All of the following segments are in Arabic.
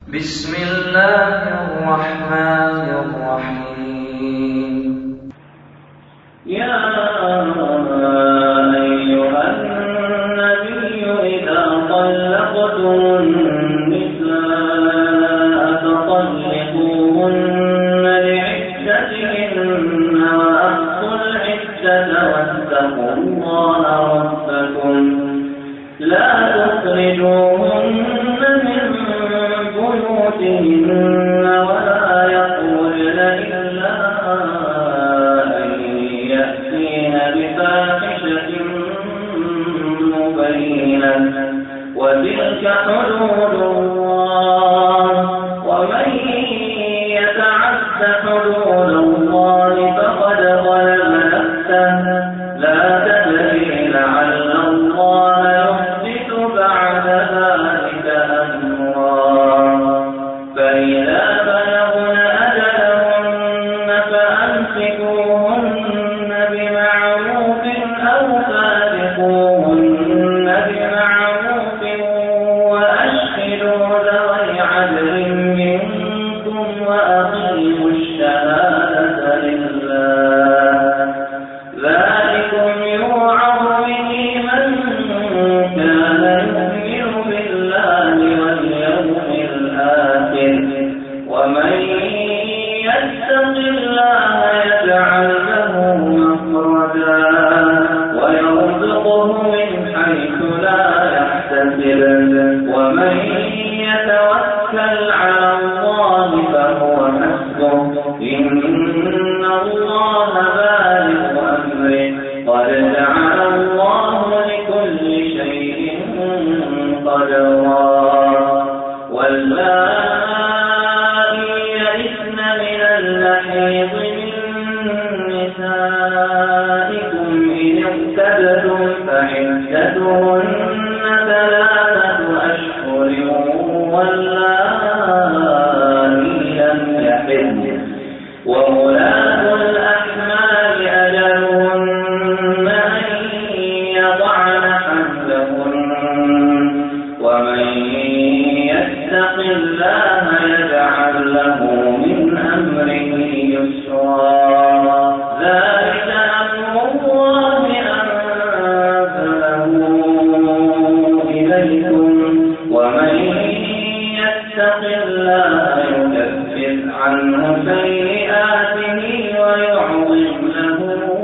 بسم الله الرحمن الرحيم. يا أيها النبي إذا طلقتم النساء فطلقوهن لعدتهن وأحصوا العدة واتقوا الله ربكم لا تخرجوهن من بيوتهن ولا يخرجن إلا أن يأتين بفاحشة مبينة وتلك حدود الله ومن يتعد حدود الله فقد ظلم نفسه لا تدري لعل الله يحدث بعد ذلك أمرا فإذا بلغن أجلهن فأمسكوهن بمعروف أو فارقوهن بمعروف وأشهدوا ذوي عدل منكم وأقيموا الشهادة لله ذلكم يوعظ به من كان يؤمن بالله واليوم الآخر ومن يتق الله يجعل له مخرجا ويرزقه من حيث لا يحتسب ومن يتوكل على الله فهو حسبه إن الله بالغ أمره قد جعل الله لكل شيء قدرا واللائي يئسن من المحيض من نسائكم إن ارتبتم فعدتهن 3 أشهر واللائي لم يحضن وأولاة الأحمال أجلهن أن يضعن حملهن ومن يتق الله يجعل له من أمره يسرا ذلك أمر الله أنزله إليكم ومن يتق الله يكفر عنه سيئاته ويعظم له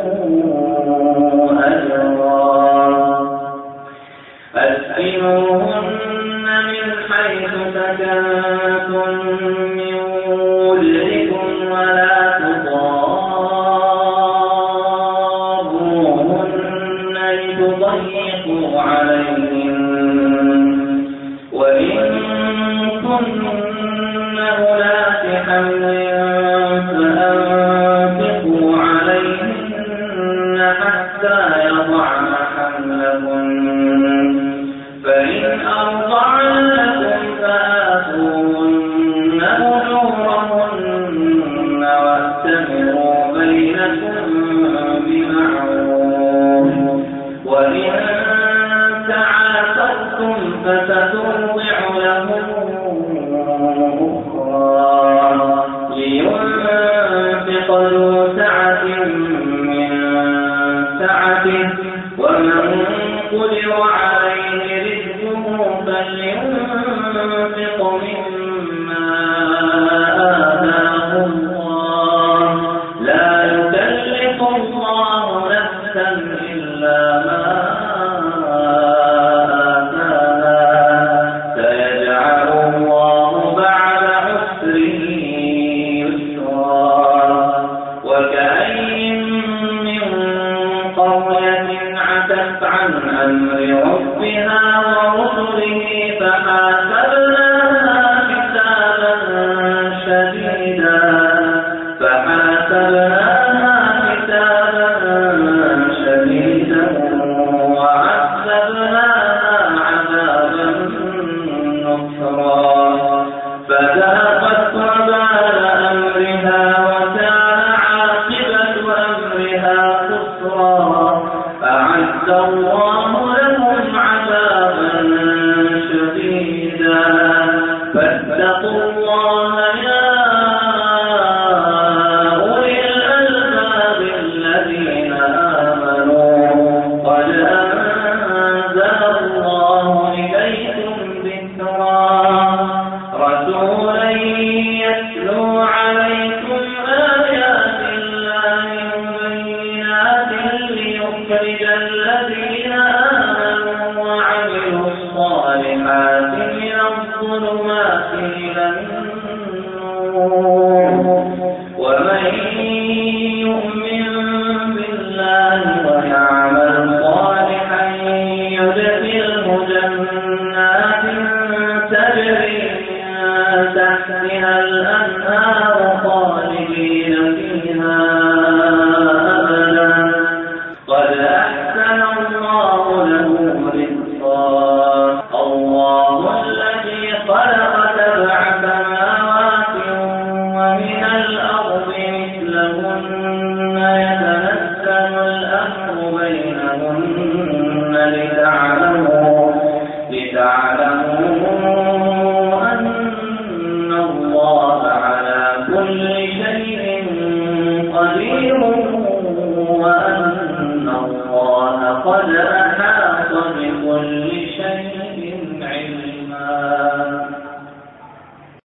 أجرا أسكنوهن من حيث سكنتم من وجدكم ولا تضاروهن لتضيقوا عليهن وإن كن أولات حمل فأنفقوا عليهن حتى يضعن حملهن فإن أرضعن لكم فآتوهن أجورهن وأتمروا بينكم بمعروف وإن تعاقبتم فسترضع له الله يا أولي الألباب الذين آمنوا قد أنزل الله إليكم ذكرا رسولا يتلو عليكم آيات الله مبينات ليخرج الذين آمنوا وعملوا الصالحات من الظلمات إلى النور ومن يؤمن بالله ويعمل صالحا يدخله جنات تجري تحتها الأنهار خالدين فيها أبدا قد أحسن الله له رزقا الله الذي خلق سبع سماوات ومن الأرض مثلهن يتنزل الأمر بينهن لتعلموا أن الله على كل شيء قدير وأن الله قد أحاط بكل